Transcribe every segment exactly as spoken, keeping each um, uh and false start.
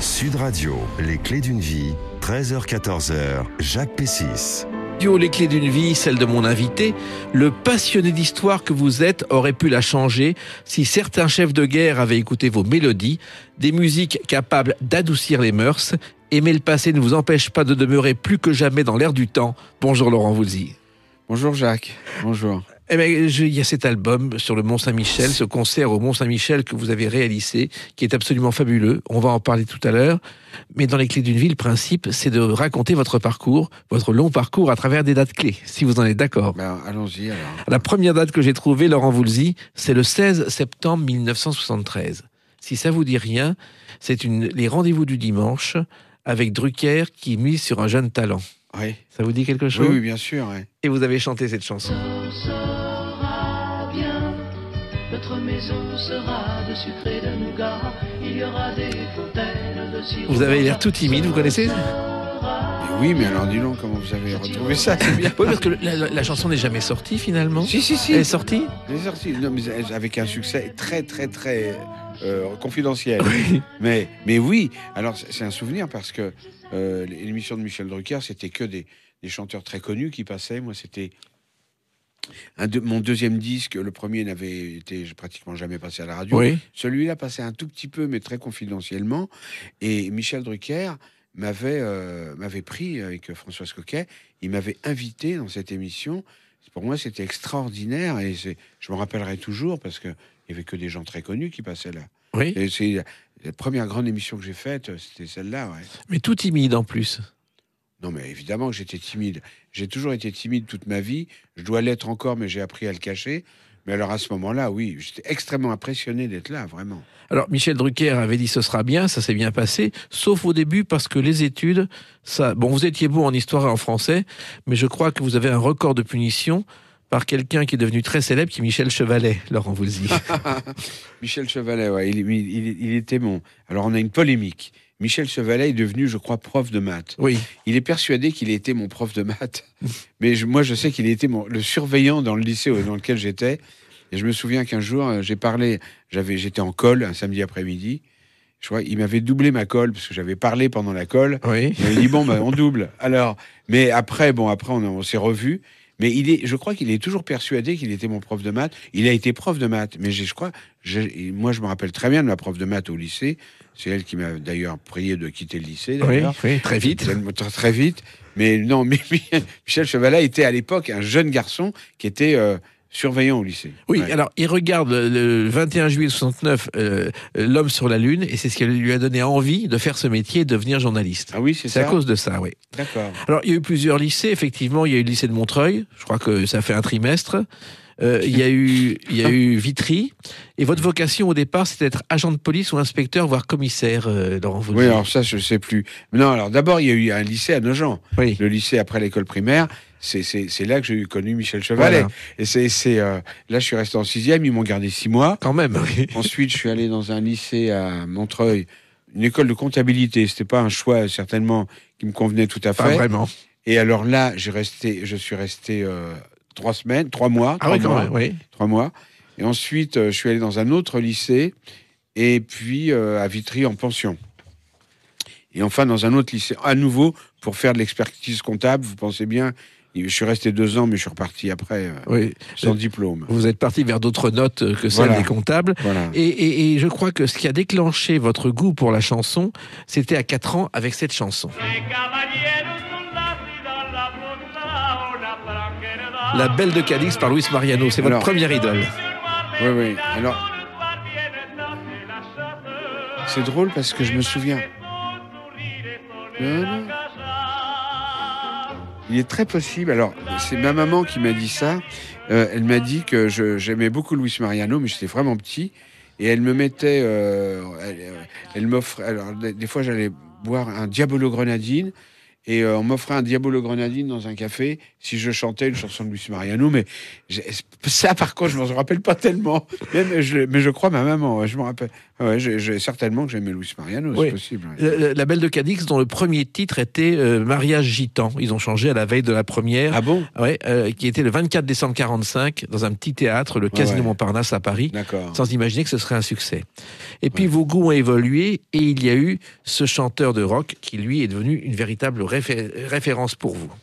Sud Radio, les clés d'une vie, treize heures quatorze heures, Jacques Pessis. Les clés d'une vie, celle de mon invité, le passionné d'histoire que vous êtes aurait pu la changer si certains chefs de guerre avaient écouté vos mélodies, des musiques capables d'adoucir les mœurs. Aimer le passé ne vous empêche pas de demeurer plus que jamais dans l'air du temps. Bonjour Laurent Voulzy. Bonjour Jacques, bonjour. Eh bien, il y a cet album sur le Mont-Saint-Michel, ce concert au Mont-Saint-Michel que vous avez réalisé, qui est absolument fabuleux. On va en parler tout à l'heure. Mais dans les clés d'une vie, le principe, c'est de raconter votre parcours, votre long parcours à travers des dates clés, si vous en êtes d'accord. Ben, allons-y alors. La première date que j'ai trouvée, Laurent Voulzy, c'est le seize septembre mille neuf cent soixante-treize. Si ça vous dit rien, c'est une, les rendez-vous du dimanche avec Drucker qui mise sur un jeune talent. Oui. Ça vous dit quelque chose ? Oui, oui, bien sûr. Oui. Et vous avez chanté cette chanson. Notre maison sera de sucre et de nougat. Il y aura des fontaines de sirop. Vous avez l'air tout timide, vous connaissez ? Mais oui, mais alors dis donc, comment vous avez retrouvé ça ? C'est bien. Oui, parce que la, la, la chanson n'est jamais sortie finalement. Si, si, si. Elle est sortie ? Elle est sortie. Non, mais avec un succès très, très, très euh, confidentiel. Oui. Mais, mais oui, alors c'est un souvenir parce que euh, l'émission de Michel Drucker, c'était que des, des chanteurs très connus qui passaient. Moi, c'était... Un de, mon deuxième disque, le premier n'avait été pratiquement jamais passé à la radio. Oui. Celui-là passait un tout petit peu, mais très confidentiellement. Et Michel Drucker m'avait euh, m'avait pris avec Françoise Coquet. Il m'avait invité dans cette émission. Pour moi, c'était extraordinaire et c'est, je me rappellerai toujours parce que il y avait que des gens très connus qui passaient là. Oui. Et c'est la, la première grande émission que j'ai faite, c'était celle-là. Ouais. Mais tout timide en plus. Non, mais évidemment que j'étais timide. J'ai toujours été timide toute ma vie. Je dois l'être encore, mais j'ai appris à le cacher. Mais alors, à ce moment-là, oui, j'étais extrêmement impressionné d'être là, vraiment. Alors, Michel Drucker avait dit « ce sera bien », ça s'est bien passé, sauf au début, parce que les études, ça... Bon, vous étiez bon en histoire et en français, mais je crois que vous avez un record de punition par quelqu'un qui est devenu très célèbre, qui est Michel Chevalet, Laurent Voulzy. Michel Chevalet, ouais, il, il, il, il était mon... Alors, on a une polémique. Michel Chevalet est devenu, je crois, prof de maths. Oui. Il est persuadé qu'il a été mon prof de maths. Mais je, moi, je sais qu'il a été mon, le surveillant dans le lycée dans lequel j'étais. Et je me souviens qu'un jour, j'ai parlé, j'avais, j'étais en colle un samedi après-midi. Je crois, il m'avait doublé ma colle parce que j'avais parlé pendant la colle. Oui. Il m'avait dit, bon, bah, on double. Alors, mais après, bon, après, on, on s'est revus. Mais il est, je crois qu'il est toujours persuadé qu'il était mon prof de maths. Il a été prof de maths. Mais je crois, j'ai, moi, je me rappelle très bien de ma prof de maths au lycée. C'est elle qui m'a d'ailleurs prié de quitter le lycée. Oui, oui, très vite. Très, très vite. Mais non, mais Michel Chevalet était à l'époque un jeune garçon qui était euh, surveillant au lycée. Oui, ouais. Alors il regarde le vingt et un juillet soixante-neuf euh, L'homme sur la Lune, et c'est ce qui lui a donné envie de faire ce métier et de devenir journaliste. Ah oui, c'est, c'est ça. à cause de ça, oui. D'accord. Alors il y a eu plusieurs lycées, effectivement. Il y a eu le lycée de Montreuil, je crois que ça fait un trimestre. Euh, il y a eu, il y a eu Vitry. Et votre vocation au départ, c'était d'être agent de police ou inspecteur, voire commissaire, euh, Laurent Voulzy. Oui, alors ça, je sais plus. Non, alors d'abord, il y a eu un lycée à Nogent. Oui. Le lycée après l'école primaire. C'est, c'est, c'est là que j'ai connu Michel Chevalet. Voilà. Et c'est, c'est euh, là, je suis resté en sixième. Ils m'ont gardé six mois. Quand même. Oui. Ensuite, je suis allé dans un lycée à Montreuil, une école de comptabilité. C'était pas un choix certainement qui me convenait tout à fait. Pas vraiment. Et alors là, j'ai resté, je suis resté euh, trois semaines, trois mois, Ah trois oui, quand mois, même, oui. trois mois. Et ensuite, euh, je suis allé dans un autre lycée, et puis euh, à Vitry en pension. Et enfin dans un autre lycée, à nouveau pour faire de l'expertise comptable. Vous pensez bien, je suis resté deux ans, mais je suis reparti après euh, Oui. sans Euh, diplôme. Vous êtes parti vers d'autres notes que celles Voilà. des comptables. Voilà. Et, et, et je crois que ce qui a déclenché votre goût pour la chanson, c'était à quatre ans avec cette chanson. La Belle de Cadix par Luis Mariano, c'est votre Alors, première idole. Oui, oui. Alors, c'est drôle parce que je me souviens. Il est très possible. Alors, c'est ma maman qui m'a dit ça. Euh, elle m'a dit que je, j'aimais beaucoup Luis Mariano, mais j'étais vraiment petit. Et elle me mettait. Euh, elle, elle m'offrait. Alors, des, des fois, j'allais boire un Diabolo Grenadine. Et euh, on m'offrait un Diabolo Grenadine dans un café si je chantais une chanson de Luis Mariano. Mais ça, par contre, je m'en rappelle pas tellement. Même, je, mais je crois ma maman, ouais, je me rappelle. Ouais, j'ai, j'ai, certainement que j'aimais Luis Mariano, Oui. c'est possible. Ouais. La, la Belle de Cadix, dont le premier titre était euh, Mariage gitan. Ils ont changé à la veille de la première. Ah bon? Ouais, euh, qui était le vingt-quatre décembre quarante-cinq, dans un petit théâtre, le Casino ouais, ouais. Montparnasse à Paris. D'accord. Sans imaginer que ce serait un succès. Et puis Ouais. vos goûts ont évolué et il y a eu ce chanteur de rock qui, lui, est devenu une véritable réfé- référence pour vous.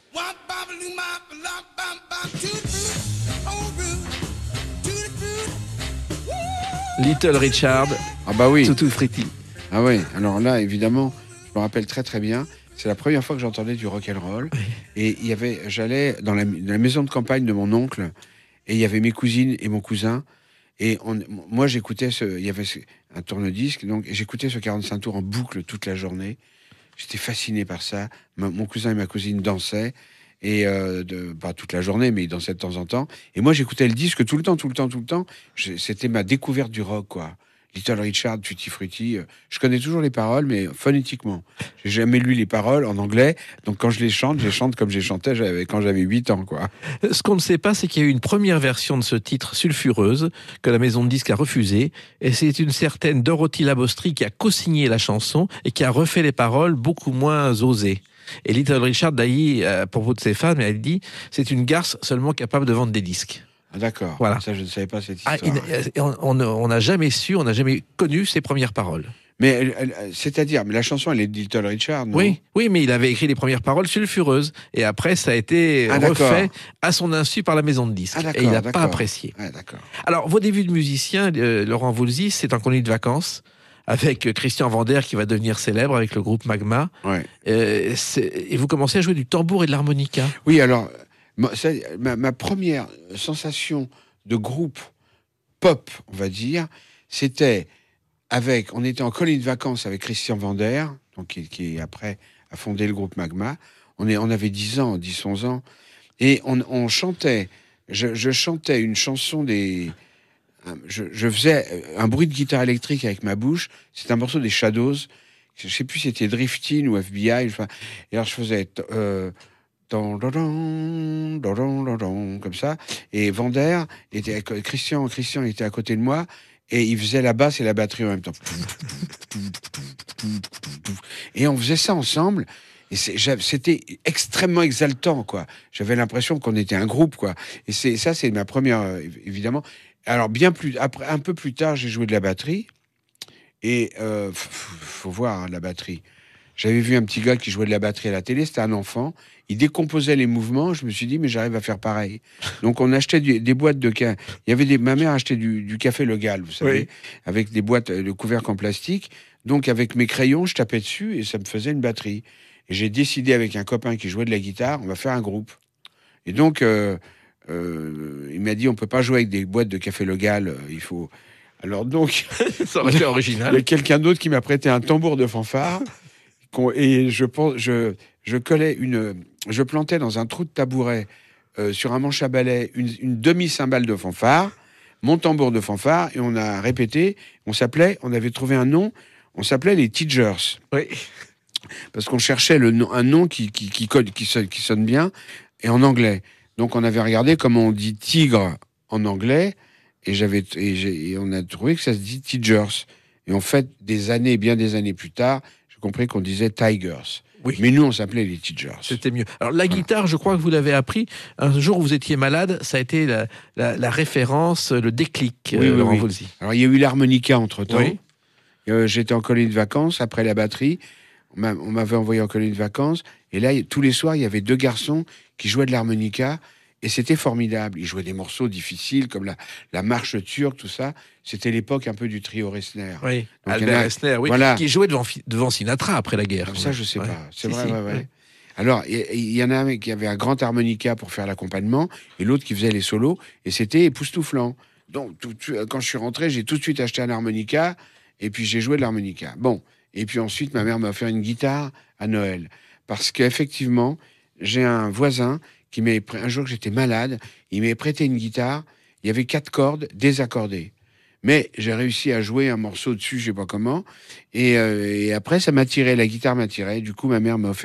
Little Richard, Ah bah oui. Tutti Frutti. Ah oui. Alors là, évidemment, je me rappelle très très bien. C'est la première fois que j'entendais du rock and roll. Oui. Et il y avait, j'allais dans la, dans la maison de campagne de mon oncle et il y avait mes cousines et mon cousin. Et on, moi, j'écoutais ce, il y avait ce, un tourne-disque, donc et j'écoutais ce quarante-cinq tours en boucle toute la journée. J'étais fasciné par ça. Ma, mon cousin et ma cousine dansaient et euh, de, pas toute la journée, mais ils dansaient de temps en temps. Et moi, j'écoutais le disque tout le temps, tout le temps, tout le temps. Je, c'était ma découverte du rock, quoi. Little Richard, Tutti Frutti. euh, Je connais toujours les paroles, mais phonétiquement. J'ai jamais lu les paroles en anglais, donc quand je les chante, je les chante comme je les chantais j'avais, quand j'avais huit ans, quoi. Ce qu'on ne sait pas, c'est qu'il y a eu une première version de ce titre sulfureuse que la maison de disques a refusée. Et c'est une certaine Dorothy Labostrie qui a co-signé la chanson et qui a refait les paroles beaucoup moins osées. Et Little Richard, d'ailleurs, à propos de ses fans, elle dit « C'est une garce seulement capable de vendre des disques ». Ah, d'accord. Voilà. Ça, je ne savais pas cette Ah, histoire. il- on on- on n'a jamais su, on n'a jamais connu ses premières paroles. Mais elle- elle- c'est-à-dire, mais la chanson, elle est de Little Richard, non? Oui, oui, mais il avait écrit les premières paroles sulfureuses. Et après, ça a été Ah, d'accord. refait à son insu par la maison de disques. Ah, d'accord, et il n'a d'accord. pas apprécié. Ah, d'accord. Alors, vos débuts de musicien, euh, Laurent Voulzy, c'est en colonie de vacances, avec euh, Christian Vander qui va devenir célèbre avec le groupe Magma. Ouais. Euh, c'est- et vous commencez à jouer du tambour et de l'harmonica. Oui, alors, ma, ça, ma, ma première sensation de groupe pop, on va dire, c'était avec, on était en colonie de vacances avec Christian Vander, donc qui, qui après a fondé le groupe Magma. On, est, on avait dix ans, dix, onze ans, et on, on chantait, je, je chantais une chanson des... Je, je faisais un bruit de guitare électrique avec ma bouche, c'est un morceau des Shadows, je sais plus si c'était Drifting ou F B I, enfin, et alors je faisais... Euh, Don, don, don, don, don, don, don, comme ça. Et Vander était, Christian, Christian était à côté de moi et il faisait la basse et la batterie en même temps. Et on faisait ça ensemble. Et c'est, c'était extrêmement exaltant, quoi. J'avais l'impression qu'on était un groupe, quoi. Et c'est, ça, c'est ma première, évidemment. Alors, bien plus, après, un peu plus tard, j'ai joué de la batterie. Et, euh, faut voir, hein, la batterie. J'avais vu un petit gars qui jouait de la batterie à la télé, c'était un enfant. Il décomposait les mouvements. Je me suis dit, mais j'arrive à faire pareil. Donc, on achetait du, des boîtes de café. Il y avait des, ma mère achetait du, du café Legal, vous savez, Oui. avec des boîtes de couvercles en plastique. Donc, avec mes crayons, je tapais dessus et ça me faisait une batterie. Et j'ai décidé avec un copain qui jouait de la guitare, on va faire un groupe. Et donc, euh, euh, il m'a dit, on peut pas jouer avec des boîtes de café Legal. euh, Il faut. Alors donc, Ça aurait été il y original. a quelqu'un d'autre qui m'a prêté un tambour de fanfare. qu'on- Et je pense, je, je collais une, je plantais dans un trou de tabouret euh, sur un manche à balai une, une demi-cymbale de fanfare, mon tambour de fanfare, et on a répété. On s'appelait, on avait trouvé un nom. On s'appelait les Teachers Oui. parce qu'on cherchait le nom, un nom qui qui qui, code- qui, sonne, qui sonne bien et en anglais. Donc on avait regardé comment on dit tigre en anglais et j'avais et, j'ai- et on a trouvé que ça se dit Teachers. Et en fait, des années, bien des années plus tard, j'ai compris qu'on disait Tigers. Oui. Mais nous, on s'appelait les Teachers. C'était mieux. Alors la guitare, je crois que vous l'avez appris un jour où vous étiez malade. Ça a été la, la, la référence, le déclic, Oui, euh, oui, Laurent oui. Voulzy. Alors, il y a eu l'harmonica entre-temps. Oui. Euh, j'étais en colonie de vacances après la batterie. On m'a- on m'avait envoyé en colonie de vacances. Et là, y- tous les soirs, il y avait deux garçons qui jouaient de l'harmonica. Et c'était formidable. Ils jouaient des morceaux difficiles comme la, la marche turque, tout ça. C'était l'époque un peu du trio Ressner. Oui. Donc, il y en Albert a- Ressner, oui, voilà. qui jouait devant, Fi- devant Sinatra après la guerre. Comme ça, je sais Ouais. pas. C'est Si, vrai, si, ouais, ouais. ouais. Alors, il y, il y en a un qui avait un grand harmonica pour faire l'accompagnement et l'autre qui faisait les solos. Et c'était époustouflant. Donc, tout, tout- quand je suis rentré, j'ai tout de suite acheté un harmonica et puis j'ai joué de l'harmonica. Bon. Et puis ensuite, ma mère m'a offert une guitare à Noël. Parce qu'effectivement, j'ai un voisin qui m'a prêté, un jour que j'étais malade, il m'a prêté une guitare. Il y avait quatre cordes désaccordées. Mais j'ai réussi à jouer un morceau dessus, je sais pas comment. Et, euh, et après, ça m'a tiré, la guitare m'a tiré. Du coup, ma mère m'a offert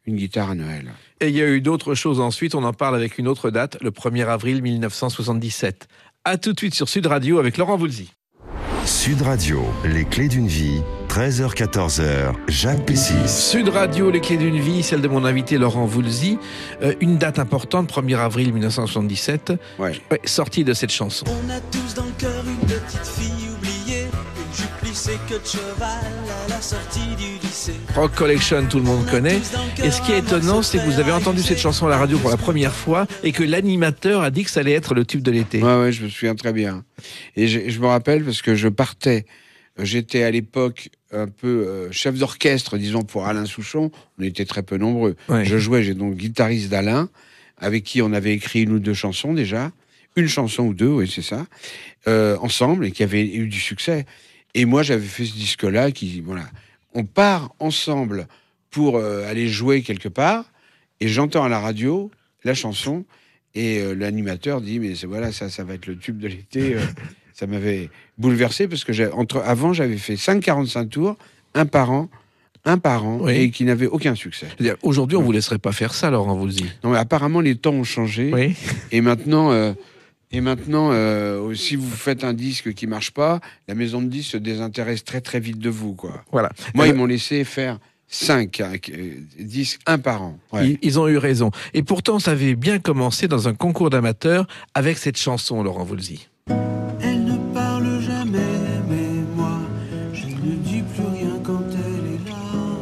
une guitare à Noël. Et il y a eu d'autres choses ensuite, on en parle avec une autre date, le premier avril mille neuf cent soixante-dix-sept. A tout de suite sur Sud Radio avec Laurent Voulzy. Sud Radio, les clés d'une vie, treize heures quatorze heures, Jacques Pessis. Sud Radio, les clés d'une vie, celle de mon invité Laurent Voulzy. Euh, une date importante, premier avril mille neuf cent soixante-dix-sept, Ouais. ouais, sortie de cette chanson. On a tous dans le cœur une petite fille oubliée, une jupe plissée queue de cheval à la sortie du lycée. Rock Collection, tout le monde connaît. Et ce qui est étonnant, c'est que vous avez entendu cette chanson à la radio pour la première fois et que l'animateur a dit que ça allait être le tube de l'été. Ouais, ouais, je me souviens très bien. Et je, je me rappelle parce que je partais, j'étais à l'époque un peu euh, chef d'orchestre, disons, pour Alain Souchon. On était très peu nombreux. Ouais. Je jouais, j'ai donc guitariste d'Alain, avec qui on avait écrit une ou deux chansons déjà. Une chanson ou deux, oui, c'est ça. Euh, ensemble, et qui avait eu du succès. Et moi, j'avais fait ce disque-là qui, voilà. On part ensemble pour euh, aller jouer quelque part, et j'entends à la radio la chanson, et euh, l'animateur dit, mais c'est, voilà, ça, ça va être le tube de l'été. euh, ça m'avait bouleversé, parce que j'ai, entre, avant, j'avais fait cinq quarante-cinq tours, un par an, un par an, Oui. et qui n'avait aucun succès. Je veux dire, aujourd'hui, on vous laisserait pas faire ça, Laurent Voulzy. Non, mais apparemment, les temps ont changé, Oui. et maintenant... euh, Et maintenant, euh, si vous faites un disque qui marche pas, la maison de disques se désintéresse très très vite de vous, quoi. Voilà. Moi, Euh, ils m'ont laissé faire cinq hein, euh, disques, un par an. Ouais. Ils, ils ont eu raison. Et pourtant, ça avait bien commencé dans un concours d'amateurs avec cette chanson, Laurent Voulzy. Elle ne parle jamais, mais moi, je ne dis plus rien quand elle est là.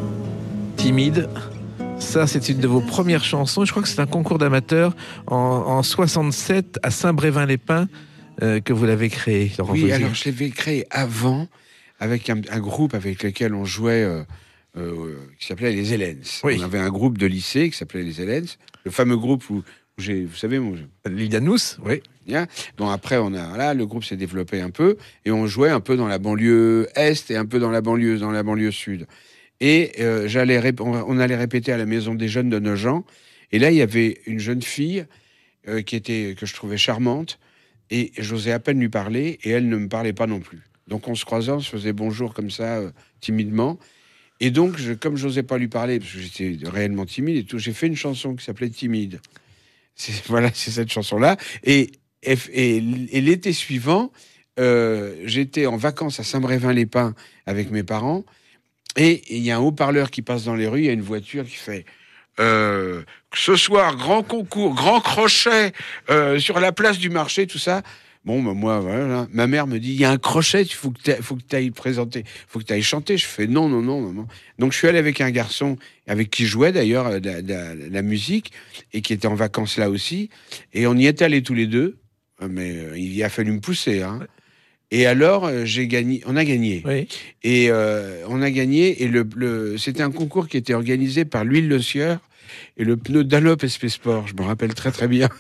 Timide. Ça, c'est une de vos premières chansons. Je crois que c'est un concours d'amateurs en, en soixante-sept à Saint-Brévin-les-Pins euh, que vous l'avez créé, Laurent Oui, Voulzy. alors je l'avais créé avant avec un, un groupe avec lequel on jouait, euh, euh, qui s'appelait les Hélènes. Oui. On avait un groupe de lycée qui s'appelait les Hélènes, le fameux groupe où, où j'ai, vous savez, mon, Lilianous, oui. Bien. Bon, après, on a, voilà, le groupe s'est développé un peu et on jouait un peu dans la banlieue est et un peu dans la banlieue, dans la banlieue sud. Et euh, j'allais, rép- on, on allait répéter à la maison des jeunes de Nogent. Et là, il y avait une jeune fille euh, qui était, que je trouvais charmante et j'osais à peine lui parler et elle ne me parlait pas non plus. Donc on se croisait, on se faisait bonjour comme ça, euh, timidement. Et donc, je, comme j'osais pas lui parler, parce que j'étais réellement timide et tout, j'ai fait une chanson qui s'appelait Timide. C'est, voilà, c'est cette chanson-là. Et, et, et, et l'été suivant, euh, j'étais en vacances à Saint-Brévin-les-Pins avec mes parents. Et il y a un haut-parleur qui passe dans les rues, il y a une voiture qui fait euh, ce soir, grand concours, grand crochet euh, sur la place du marché, tout ça. Bon, ben moi, voilà. Ma mère me dit, il y a un crochet, il faut que tu ailles présenter, il faut que tu ailles chanter. Je fais non, non, non, maman. Donc je suis allé avec un garçon avec qui je jouais d'ailleurs la, la, la musique et qui était en vacances là aussi. Et on y est allés tous les deux, mais euh, il a fallu me pousser, hein. Et alors, euh, j'ai gagné, on a gagné. Oui. Et euh, on a gagné. Et le, le, c'était un concours qui était organisé par l'huile Le Sieur et le pneu Dunlop S P Sport. Je me rappelle très très bien.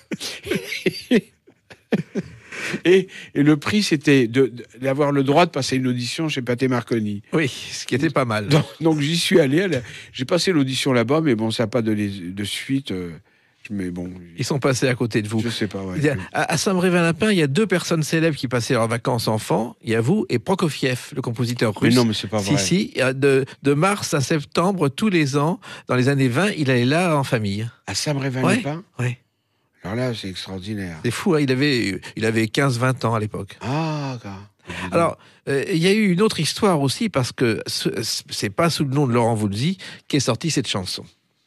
et, et le prix, c'était de, de, d'avoir le droit de passer une audition chez Pathé Marconi. Oui, ce qui était pas mal. Donc, donc j'y suis allé. Elle, j'ai passé l'audition là-bas, mais bon, ça n'a pas donné de suite. Euh, mais bon, Ils sont passés à côté de vous. je sais pas. Ouais. Il y a- À à Saint-Brévin-les-Pins, il y a deux personnes célèbres qui passaient leurs vacances enfants. Il y a vous et Prokofiev, le compositeur Mais russe. non, mais c'est pas Si, vrai. si, de, de mars à septembre, tous les ans, dans les années vingt, il allait là en famille. À Saint-Brévin-les-Pins. Oui, Alors là, c'est extraordinaire. c'est fou, hein, il avait, il avait quinze vingt ans à l'époque. Ah, d'accord. Alors, euh, il y a eu une autre histoire aussi, parce que ce- c'est pas sous le nom de Laurent Voulzy qu'est sortie cette chanson.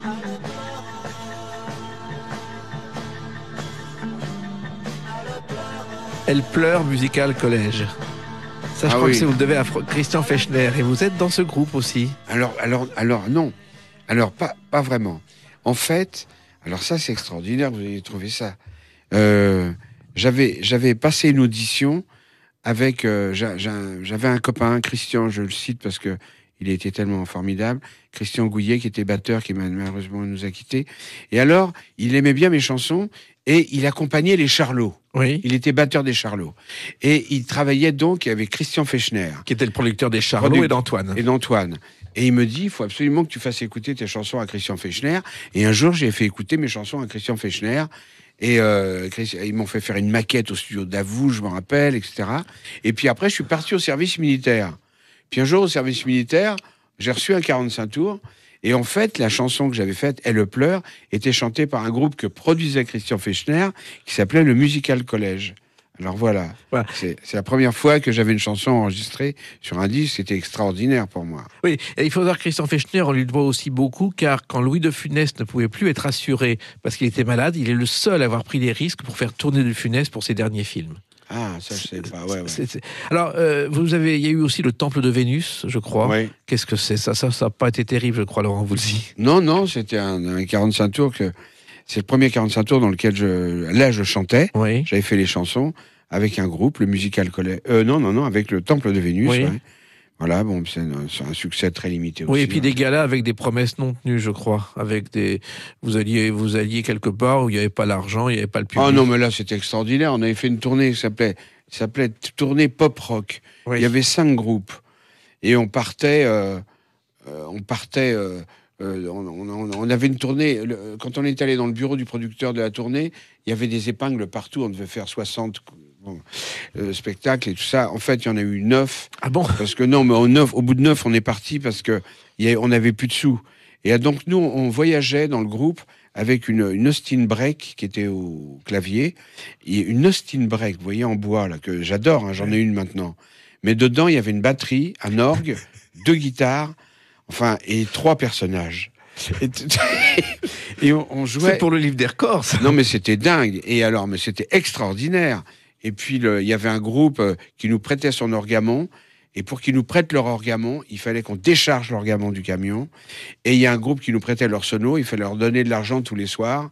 Elle pleure, musical collège. Ça, je Ah crois oui. que c'est vous le devez à Fr- Christian Fechner. Et vous êtes dans ce groupe aussi. Alors, alors, alors, non. Alors, pas, pas vraiment. En fait, alors ça, c'est extraordinaire, vous avez trouvé ça. Euh, j'avais, j'avais passé une audition avec, euh, j'a- j'a- j'avais un copain, Christian, je le cite parce que il a été tellement formidable, Christian Gouillet, qui était batteur, qui malheureusement nous a quittés. Et alors, il aimait bien mes chansons et il accompagnait les Charlots. Oui. Il était batteur des Charlots. Et il travaillait donc avec Christian Fechner Qui était le producteur des Charlots Product- et d'Antoine. et d'Antoine. Et il me dit, il faut absolument que tu fasses écouter tes chansons à Christian Fechner. Et un jour, j'ai fait écouter mes chansons à Christian Fechner. Et euh, Christ- ils m'ont fait faire une maquette au studio d'Avoue, je me rappelle, et cetera. Et puis après, je suis parti au service militaire. Puis un jour, au service militaire, j'ai reçu un quarante-cinq tours. Et en fait, la chanson que j'avais faite, Elle pleure, était chantée par un groupe que produisait Christian Fechner, qui s'appelait le Musical College. Alors voilà, Voilà. C'est, c'est la première fois que j'avais une chanson enregistrée sur un disque, c'était extraordinaire pour moi. Oui, et il faut savoir que Christian Fechner, on lui doit aussi beaucoup, car quand Louis de Funès ne pouvait plus être assuré parce qu'il était malade, il est le seul à avoir pris des risques pour faire tourner de Funès pour ses derniers films. Ah, ça je sais pas, ouais, ouais. C'est, c'est... Alors, euh, vous avez, il y a eu aussi le Temple de Vénus, je crois. Ouais. Qu'est-ce que c'est ça Ça, ça n'a pas été terrible, je crois, Laurent Voulzy. Non, non, c'était un, un quarante-cinq tours que c'est le premier quarante-cinq tours dans lequel je, là, je chantais. Oui. J'avais fait les chansons avec un groupe, le Musical College. Euh, non, non, non, avec le Temple de Vénus. Oui. Ouais. Voilà, bon, c'est un, c'est un succès très limité aussi. Oui, et puis hein. des galas avec des promesses non tenues, je crois. Avec des, vous alliez, vous alliez quelque part où il n'y avait pas l'argent, il n'y avait pas le public. Ah non, mais là, c'était extraordinaire. On avait fait une tournée qui s'appelait, qui s'appelait tournée pop rock. Oui. Il y avait cinq groupes et on partait, euh, euh, on partait. Euh, euh, on, on, on avait une tournée. Le, quand on est allé dans le bureau du producteur de la tournée, il y avait des épingles partout. On devait faire soixante bon, euh, spectacles et tout ça. En fait, il y en a eu neuf. Ah bon? Parce que non, mais au, neuf, au bout de neuf, on est parti parce que y a, on n'avait plus de sous. Et donc nous, on voyageait dans le groupe avec une, une Austin Break qui était au clavier, et une Austin Break, vous voyez, en bois, là, que j'adore, hein, j'en ai une maintenant. Mais dedans, il y avait une batterie, un orgue, deux guitares, enfin, et trois personnages. Et, et on, on jouait... C'est pour le livre des records, ça. Non, mais c'était dingue. Et alors, mais c'était extraordinaire. Et puis, le, il y avait un groupe euh, qui nous prêtait son orgamon. Et pour qu'ils nous prêtent leur orgamon, il fallait qu'on décharge l'orgamon du camion. Et il y a un groupe qui nous prêtait leur sono. Il fallait leur donner de l'argent tous les soirs.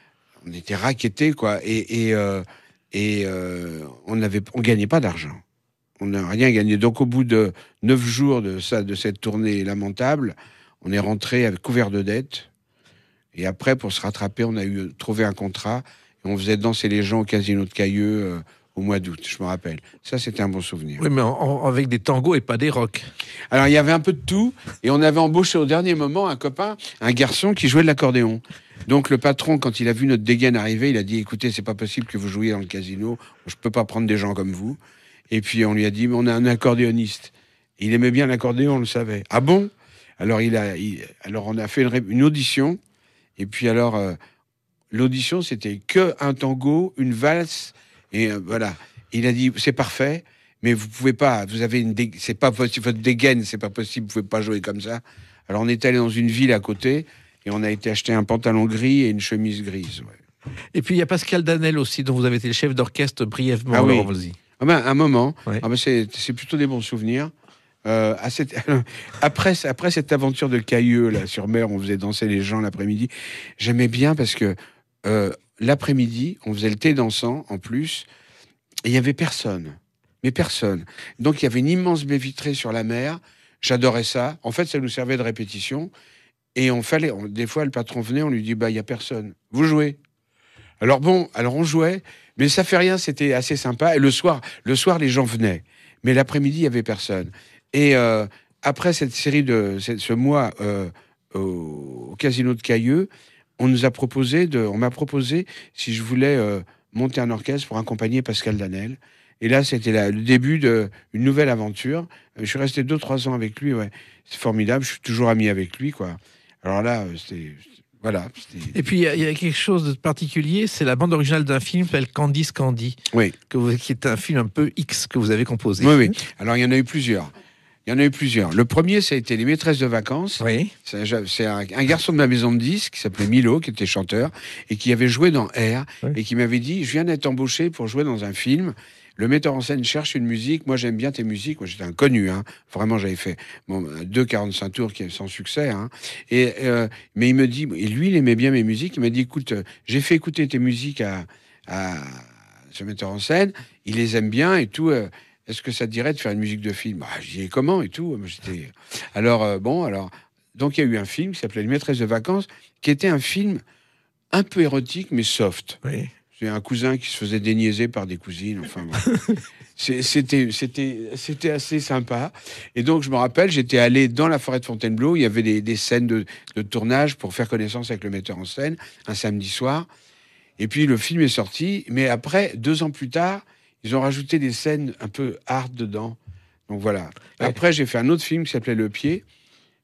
On était rackettés, quoi. Et, et, euh, et euh, on n'avait, on gagnait pas d'argent. On n'a rien gagné. Donc, au bout de neuf jours de ça, de cette tournée lamentable, on est rentré avec couvert de dettes. Et après, pour se rattraper, on a eu trouvé un contrat. Et on faisait danser les gens au Casino de Cailleux euh, au mois d'août, je me rappelle. Ça, c'était un bon souvenir. Oui, mais en, en, avec des tangos et pas des rocks. Alors, il y avait un peu de tout. Et on avait embauché au dernier moment un copain, un garçon qui jouait de l'accordéon. Donc, le patron, quand il a vu notre dégaine arriver, il a dit, écoutez, c'est pas possible que vous jouiez dans le casino. Je peux pas prendre des gens comme vous. Et puis, on lui a dit, mais on a un accordéoniste. Il aimait bien l'accordéon, on le savait. Ah bon? Alors, il a, il, alors, on a fait une, une audition. Et puis, alors, euh, l'audition, c'était que un tango, une valse. Et euh, voilà. Il a dit, c'est parfait, mais vous pouvez pas, vous avez une dé... c'est pas possible, votre dégaine, c'est pas possible, vous pouvez pas jouer comme ça. Alors, on est allé dans une ville à côté. Et on a été acheter un pantalon gris et une chemise grise. Ouais. Et puis, il y a Pascal Danel aussi, dont vous avez été le chef d'orchestre brièvement. Ah oui. Laurent Voulzy. Ah ben, un moment. Ouais. Ah ben, c'est, c'est plutôt des bons souvenirs. Euh, à cette... après, après cette aventure de Cailleux, là, sur mer, on faisait danser les gens l'après-midi. J'aimais bien parce que euh, l'après-midi, on faisait le thé dansant en plus. Et il n'y avait personne. Mais personne. Donc, il y avait une immense baie vitrée sur la mer. J'adorais ça. En fait, ça nous servait de répétition. Et on fallait, on, des fois, le patron venait, on lui dit, bah, il n'y a personne. Vous jouez. Alors bon, alors on jouait, mais ça fait rien, c'était assez sympa. Et le soir, le soir, les gens venaient. Mais l'après-midi, il n'y avait personne. Et euh, après cette série de, cette, ce mois euh, au, au Casino de Cailleux, on nous a proposé de, on m'a proposé si je voulais euh, monter un orchestre pour accompagner Pascal Danel. Et là, c'était la, le début d'une nouvelle aventure. Je suis resté deux, trois ans avec lui, ouais. C'est formidable, je suis toujours ami avec lui, quoi. Alors là, c'était... Voilà. C'était... Et puis, il y, y a quelque chose de particulier, c'est la bande originale d'un film qui s'appelle Candice Candy, oui. que vous, qui est un film un peu X que vous avez composé. Oui, oui. Alors, il y en a eu plusieurs. Il y en a eu plusieurs. Le premier, ça a été Les Maîtresses de vacances. Oui. C'est, c'est un, un garçon de ma maison de disques qui s'appelait Milo, qui était chanteur, et qui avait joué dans R, oui. Et qui m'avait dit, je viens d'être embauché pour jouer dans un film. Le metteur en scène cherche une musique. Moi, j'aime bien tes musiques. Moi, j'étais inconnu, hein. Vraiment, j'avais fait bon, deux quarante-cinq tours qui sans succès, hein. Et euh, mais il me dit, et lui, il aimait bien mes musiques. Il m'a dit, écoute, euh, j'ai fait écouter tes musiques à, à ce metteur en scène. Il les aime bien et tout. Euh, est-ce que ça te dirait de faire une musique de film? Bah, je dis comment et tout. Moi, j'étais. Alors euh, bon, alors donc il y a eu un film qui s'appelait Les Maîtresses de vacances, qui était un film un peu érotique mais soft. Oui. C'est un cousin qui se faisait déniaiser par des cousines. Enfin, bon. c'était, c'était, c'était assez sympa. Et donc, je me rappelle, j'étais allé dans la forêt de Fontainebleau. Il y avait des, des scènes de, de tournage pour faire connaissance avec le metteur en scène, un samedi soir. Et puis, le film est sorti. Mais après, deux ans plus tard, ils ont rajouté des scènes un peu hard dedans. Donc, voilà. Ouais. Après, j'ai fait un autre film qui s'appelait Le Pied.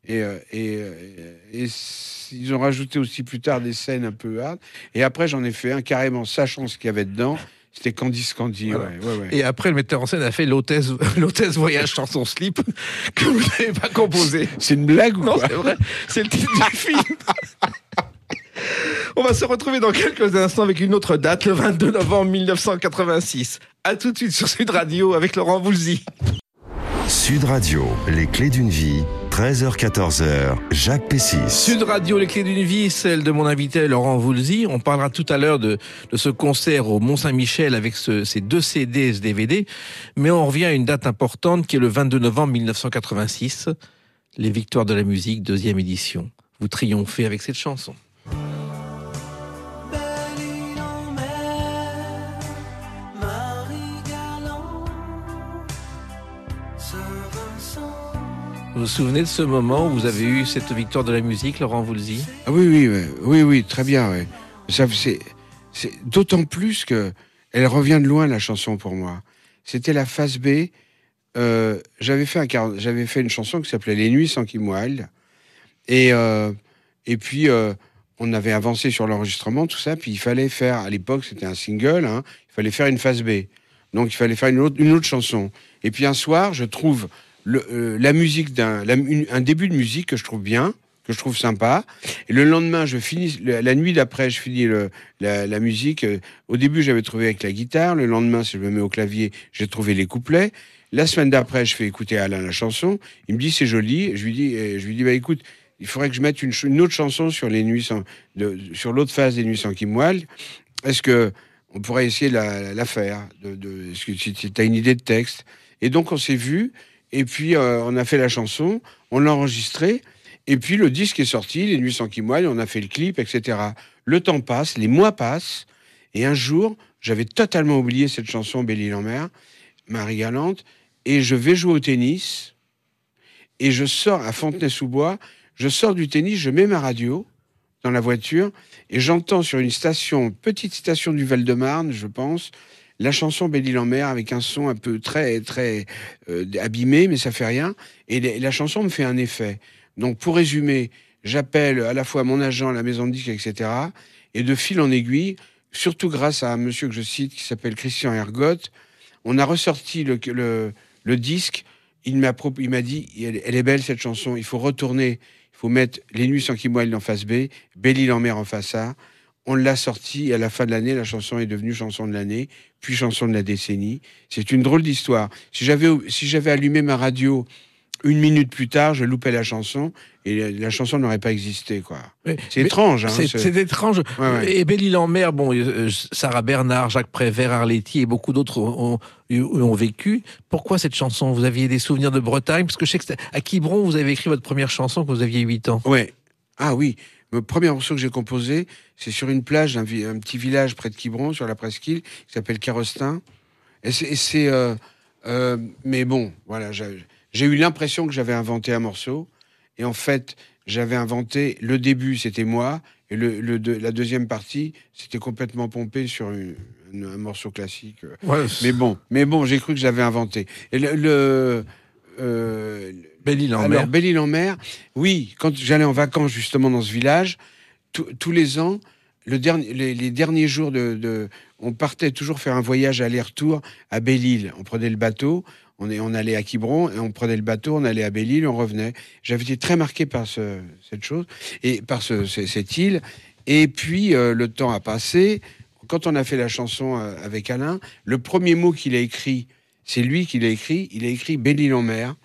Et, euh, et, et, et ils ont rajouté aussi plus tard des scènes un peu hard. Et après, j'en ai fait un carrément, sachant ce qu'il y avait dedans. C'était Candice Candy. Voilà. Ouais, ouais, ouais. Et après, le metteur en scène a fait l'hôtesse, l'hôtesse voyage chanson slip que vous n'avez pas composé. C'est une blague ou Non, quoi? c'est vrai. C'est le titre du film. On va se retrouver dans quelques instants avec une autre date, le vingt-deux novembre mille neuf cent quatre-vingt-six. À tout de suite sur Sud Radio avec Laurent Voulzy. Sud Radio, les clés d'une vie, treize heures quatorze heures, Jacques Pessis. Sud Radio, les clés d'une vie, celle de mon invité Laurent Voulzy. On parlera tout à l'heure de, de ce concert au Mont-Saint-Michel avec ce, ces deux C D, ce D V D. Mais on revient à une date importante qui est le vingt-deux novembre mille neuf cent quatre-vingt-six. Les Victoires de la musique, deuxième édition. Vous triomphez avec cette chanson. Vous vous souvenez de ce moment où vous avez eu cette victoire de la musique, Laurent Voulzy? Ah oui, oui, oui, oui, oui, très bien. Oui. Ça, c'est, c'est d'autant plus que elle revient de loin, la chanson, pour moi. C'était la phase B. Euh, j'avais fait un, j'avais fait une chanson qui s'appelait Les Nuits sans Kim Wilde. Et euh, et puis euh, on avait avancé sur l'enregistrement, tout ça. Puis il fallait faire, à l'époque, c'était un single. Hein, il fallait faire une phase B. Donc il fallait faire une autre, une autre chanson. Et puis un soir, je trouve Le, euh, la musique d'un la, une, un début de musique que je trouve bien, que je trouve sympa. Et le lendemain, je finis le, la nuit d'après, je finis le, la, la musique. Euh, au début, j'avais trouvé avec la guitare. Le lendemain, si je me mets au clavier, j'ai trouvé les couplets. La semaine d'après, je fais écouter à Alain la chanson. Il me dit c'est joli. Et je lui dis, et je lui dis bah écoute, il faudrait que je mette une, une autre chanson sur les nuits sans, de, sur l'autre phase des Nuits sans Kim Wilde. Est-ce que on pourrait essayer de la, la faire de, de, est-ce que tu as une idée de texte? Et donc on s'est vu. Et puis, euh, on a fait la chanson, on l'a enregistrée, et puis le disque est sorti, Les Nuits sans Kim Wilde, on a fait le clip, et cetera. Le temps passe, les mois passent, et un jour, j'avais totalement oublié cette chanson, Belle-Île-en-Mer, Marie-Galante, et je vais jouer au tennis, et je sors à Fontenay-sous-Bois, je sors du tennis, je mets ma radio dans la voiture, et j'entends sur une station, petite station du Val-de-Marne, je pense, la chanson Belle-Île-en-Mer avec un son un peu très très euh, abîmé, mais ça fait rien. Et les, la chanson me fait un effet. Donc pour résumer, j'appelle à la fois mon agent, la maison de disques, et cetera. Et de fil en aiguille, surtout grâce à un monsieur que je cite qui s'appelle Christian Ergot, on a ressorti le, le, le disque. Il m'a, il m'a dit, elle, elle est belle cette chanson, il faut retourner, il faut mettre Les Nuits sans Kim Wilde en face B, Belle-Île-en-Mer en face A. On l'a sorti et à la fin de l'année, la chanson est devenue chanson de l'année, puis chanson de la décennie. C'est une drôle d'histoire. Si j'avais, si j'avais allumé ma radio une minute plus tard, je loupais la chanson et la, la chanson n'aurait pas existé, quoi. Mais, c'est mais étrange. Hein, c'est, c'est... c'est étrange. Ouais, ouais. Et Belle-Île-en-Mer, bon, euh, Sarah Bernard, Jacques Prévert, Arletty et beaucoup d'autres ont, ont, ont vécu. Pourquoi cette chanson? Vous aviez des souvenirs de Bretagne? Parce que je sais que à Quiberon, vous avez écrit votre première chanson quand vous aviez huit ans. Ouais. Ah oui. Le premier morceau que j'ai composé, c'est sur une plage, un, un petit village près de Quiberon, sur la presqu'île, qui s'appelle Carostin. Et c'est, et c'est euh, euh, mais bon, voilà, j'ai, j'ai eu l'impression que j'avais inventé un morceau, et en fait, j'avais inventé le début, c'était moi, et le, le de, la deuxième partie, c'était complètement pompé sur une, une, un morceau classique. Ouais, mais bon, mais bon, j'ai cru que j'avais inventé. Et le, le euh, Belle-Île-en-Mer. Alors, Belle-Île-en-Mer, oui, quand j'allais en vacances justement dans ce village, tous les ans, le dernier, les, les derniers jours de, de... On partait toujours faire un voyage aller-retour à Belle-Île. On prenait le bateau, on, est, on allait à Quiberon, et on prenait le bateau, on allait à Belle-Île, on revenait. J'avais été très marqué par ce, cette chose, et par ce, cette île. Et puis, euh, le temps a passé. Quand on a fait la chanson euh, avec Alain, le premier mot qu'il a écrit, c'est lui qui l'a écrit, il a écrit Belle-Île-en-Mer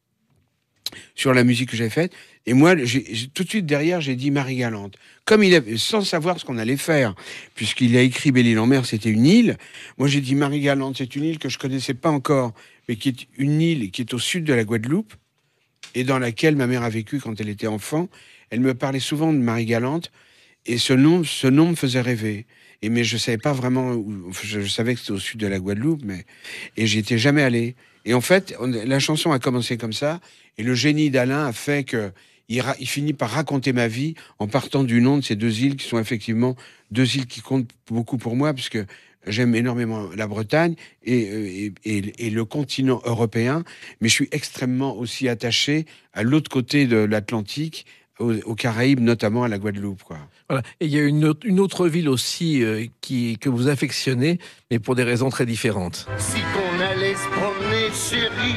sur la musique que j'ai faite. Et moi, j'ai, j'ai, tout de suite derrière, j'ai dit Marie-Galante. Comme il avait, sans savoir ce qu'on allait faire, puisqu'il a écrit Belle-Île-en-Mer, c'était une île. Moi, j'ai dit Marie-Galante, c'est une île que je connaissais pas encore, mais qui est une île qui est au sud de la Guadeloupe, et dans laquelle ma mère a vécu quand elle était enfant. Elle me parlait souvent de Marie-Galante, et ce nom, ce nom me faisait rêver. Et mais je savais pas vraiment où, je, je savais que c'était au sud de la Guadeloupe, mais, et j'y étais jamais allé. Et en fait, on, la chanson a commencé comme ça, et le génie d'Alain a fait que il, ra, il finit par raconter ma vie en partant du nom de ces deux îles qui sont effectivement deux îles qui comptent beaucoup pour moi, puisque j'aime énormément la Bretagne et, et, et, et le continent européen, mais je suis extrêmement aussi attaché à l'autre côté de l'Atlantique, aux, aux Caraïbes, notamment à la Guadeloupe, quoi. Voilà. Et il y a une autre, une autre ville aussi euh, qui, que vous affectionnez, mais pour des raisons très différentes. Si qu'on allait se promener, chérie,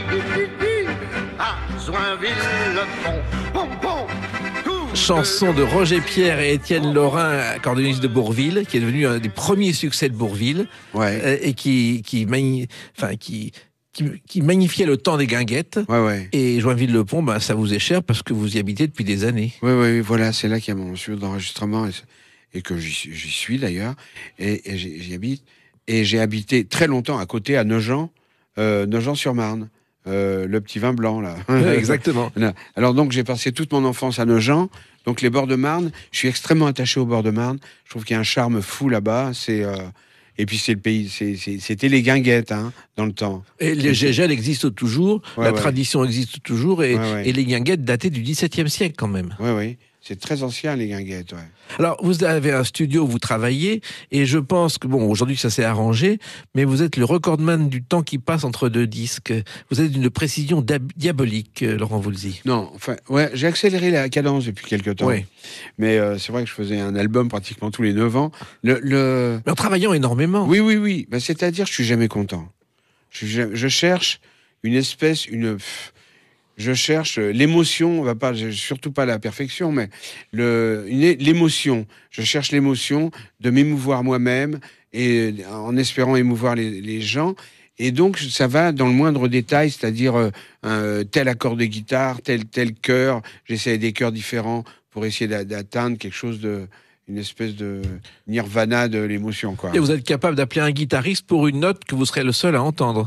à Joinville-le-Pont, pom, pom, tout Chanson de Roger Pierre et Étienne Laurin, accordéoniste de Bourville, qui est devenu un des premiers succès de Bourville, Ouais. euh, et qui, qui, magni- enfin, qui, qui, qui magnifiait le temps des guinguettes. Ouais, ouais. Et Joinville-le-Pont, ben, ça vous est cher parce que vous y habitez depuis des années. Oui, oui, voilà, c'est là qu'il y a mon studio d'enregistrement et, et que j'y, suis- j'y suis d'ailleurs, et, et j'y, j'y habite. Et j'ai habité très longtemps à côté, à Nogent, euh, Nogent-sur-Marne, euh, le petit vin blanc, là. Exactement. Voilà. Alors donc, j'ai passé toute mon enfance à Nogent, donc les bords de Marne. Je suis extrêmement attaché aux bords de Marne. Je trouve qu'il y a un charme fou là-bas. C'est... Euh, et puis c'est le pays, c'est, c'est, c'était les guinguettes, hein, dans le temps. Et les gégèles existent toujours, Ouais, la ouais. tradition existe toujours, et, Ouais, ouais. et les guinguettes dataient du dix-septième siècle quand même. Oui, oui. C'est très ancien, les guinguettes, ouais. Alors, vous avez un studio où vous travaillez, et je pense que, bon, aujourd'hui ça s'est arrangé, mais vous êtes le recordman du temps qui passe entre deux disques. Vous êtes d'une précision dab- diabolique, euh, Laurent Voulzy. Non, enfin, ouais, j'ai accéléré la cadence depuis quelques temps. Oui. Mais euh, c'est vrai que je faisais un album pratiquement tous les neuf ans. Le, le... Mais en travaillant énormément. Oui, oui, oui. Ben, c'est-à-dire, je suis jamais content. Je, suis jamais- je cherche une espèce, une... pff, je cherche l'émotion, on va pas, surtout pas la perfection, mais le, une, l'émotion. Je cherche l'émotion de m'émouvoir moi-même et en espérant émouvoir les, les gens. Et donc, ça va dans le moindre détail, c'est-à-dire euh, un tel accord de guitare, tel tel chœur. J'essaie des chœurs différents pour essayer d'a- d'atteindre quelque chose de, une espèce de nirvana de l'émotion, quoi. Et vous êtes capable d'appeler un guitariste pour une note que vous serez le seul à entendre.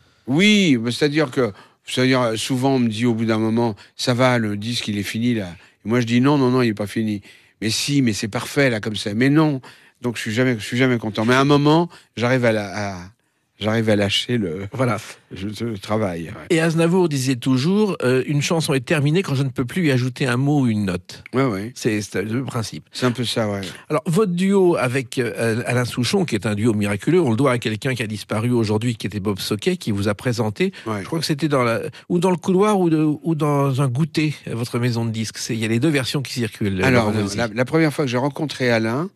Oui, mais c'est-à-dire que, c'est-à-dire souvent on me dit au bout d'un moment, ça va, le disque il est fini là. Et moi je dis non, non, non, il est pas fini. Mais si, mais c'est parfait là comme ça. Mais non. Donc je suis jamais, je suis jamais content. Mais à un moment, j'arrive à, la, à j'arrive à lâcher le, Voilà. je, le travail. Ouais. Et Aznavour disait toujours, euh, une chanson est terminée quand je ne peux plus y ajouter un mot ou une note. Ouais, ouais. C'est, c'est le principe. C'est un peu ça, ouais. Alors, votre duo avec euh, Alain Souchon, qui est un duo miraculeux, on le doit à quelqu'un qui a disparu aujourd'hui, qui était Bob Soquet, qui vous a présenté. Ouais. Je crois que c'était dans la, ou dans le couloir ou, de, ou dans un goûter, à votre maison de disques. C'est, il y a les deux versions qui circulent. Alors, Laurent non, Voulzy. la, la première fois que j'ai rencontré Alain,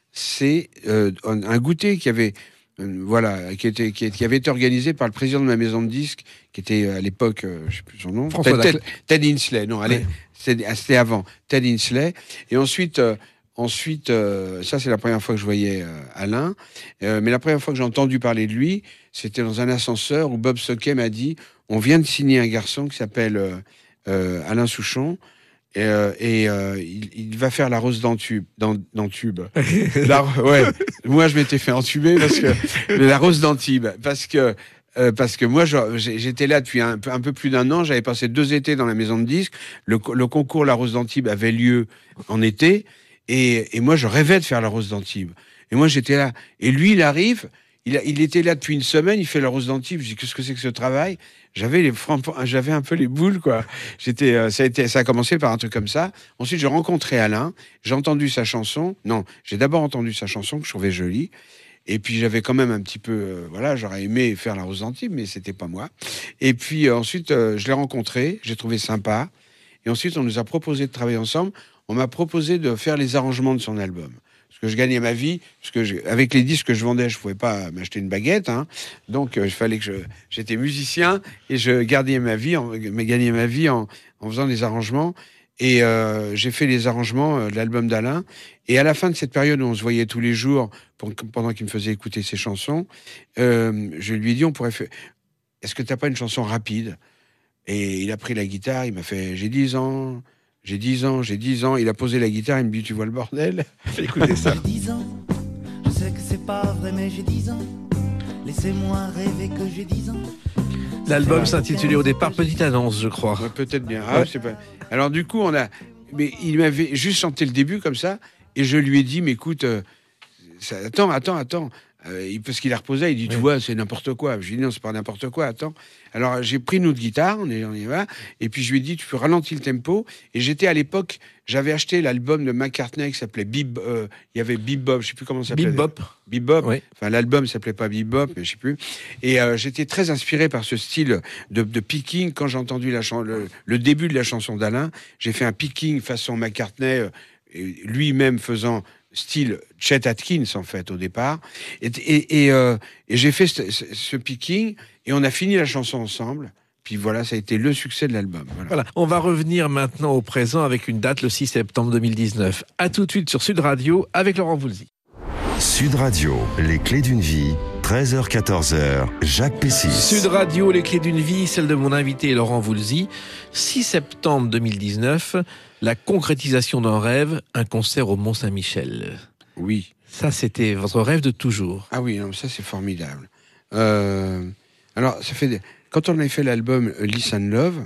c'est euh, un, un goûter qui avait, euh, voilà, qui était, qui, qui avait été organisé par le président de ma maison de disques, qui était euh, à l'époque, euh, je sais plus son nom, François Ted, Dacl- Ted, Ted Insley. Non, allez, Ouais. c'était, ah, c'était avant Ted Insley. Et ensuite, euh, ensuite, euh, ça c'est la première fois que je voyais euh, Alain. Euh, mais la première fois que j'ai entendu parler de lui, c'était dans un ascenseur où Bob Soquet m'a dit, on vient de signer un garçon qui s'appelle euh, euh, Alain Souchon. Et, euh, et euh, il, il va faire la rose d'entube. Dans, d'entube. La, ouais. Moi, je m'étais fait entuber parce que la rose d'Antibes, parce que euh, parce que moi, je, j'étais là depuis un, un peu plus d'un an. J'avais passé deux étés dans la maison de disques. Le, le concours La Rose d'Antibes avait lieu en été, et, et moi, je rêvais de faire la Rose d'Antibes. Et moi, j'étais là. Et lui, il arrive. Il, a, il était là depuis une semaine. Il fait la Rose d'Antibes. Je dis qu'est-ce que c'est que ce travail? J'avais les j'avais un peu les boules, quoi. J'étais, euh, ça a été, ça a commencé par un truc comme ça. Ensuite, j'ai rencontré Alain. J'ai entendu sa chanson. Non, j'ai d'abord entendu sa chanson que je trouvais jolie. Et puis j'avais quand même un petit peu, euh, voilà, j'aurais aimé faire la Rose d'Antibes, mais c'était pas moi. Et puis euh, ensuite, euh, je l'ai rencontré. J'ai trouvé sympa. Et ensuite, on nous a proposé de travailler ensemble. On m'a proposé de faire les arrangements de son album. Parce que je gagnais ma vie, parce que je, avec les disques que je vendais, je pouvais pas m'acheter une baguette, hein. Donc euh, il fallait que je, j'étais musicien et je gardais ma vie, en, gagnais ma vie en, en faisant des arrangements. Et euh, j'ai fait les arrangements euh, de l'album d'Alain. Et à la fin de cette période où on se voyait tous les jours, pour, pendant qu'il me faisait écouter ses chansons, euh, je lui ai dit, on pourrait faire. Est-ce que t'as pas une chanson rapide? Et il a pris la guitare, il m'a fait, j'ai dix ans. J'ai dix ans, j'ai dix ans. Il a posé la guitare, il me dit, tu vois le bordel? Écoutez ça. J'ai dix ans, je sais que c'est pas vrai, mais j'ai dix ans. Laissez-moi rêver que j'ai dix ans. L'album s'intitulait au départ Petite Annonce, je crois. Ouais, peut-être bien. Ah, Ouais. c'est pas... Alors du coup, on a... Mais il m'avait juste chanté le début comme ça, et je lui ai dit, mais écoute, euh, ça... attends, attends, attends. Euh, parce qu'il a reposé, il dit, oui. tu vois, c'est n'importe quoi. Je lui ai dit, non, c'est pas n'importe quoi, attends. Alors, j'ai pris une autre guitare, on est, on y va, et puis je lui ai dit, tu peux ralentir le tempo. Et j'étais à l'époque, j'avais acheté l'album de McCartney qui s'appelait Beb, euh, il y avait Bebop, je sais plus comment ça s'appelait. Bebop. Bebop. Oui. Enfin, l'album s'appelait pas Bebop, mais je sais plus. Et euh, j'étais très inspiré par ce style de, de picking. Quand j'ai entendu la chan- le, le début de la chanson d'Alain, j'ai fait un picking façon McCartney, euh, lui-même faisant style Chet Atkins, en fait, au départ. Et, et, et, euh, et j'ai fait ce, ce, ce picking, et on a fini la chanson ensemble. Puis voilà, ça a été le succès de l'album. Voilà. Voilà. On va revenir maintenant au présent avec une date, le six septembre deux mille dix-neuf. À tout de suite sur Sud Radio avec Laurent Voulzy. Sud Radio, les clés d'une vie, treize heures quatorze heures, Jacques Pessis. Sud Radio, les clés d'une vie, celle de mon invité Laurent Voulzy. six septembre deux mille dix-neuf, la concrétisation d'un rêve, un concert au Mont-Saint-Michel. Oui. Ça, c'était votre rêve de toujours. Ah oui, non, ça c'est formidable. Euh, alors, ça fait quand on avait fait l'album Listen Love,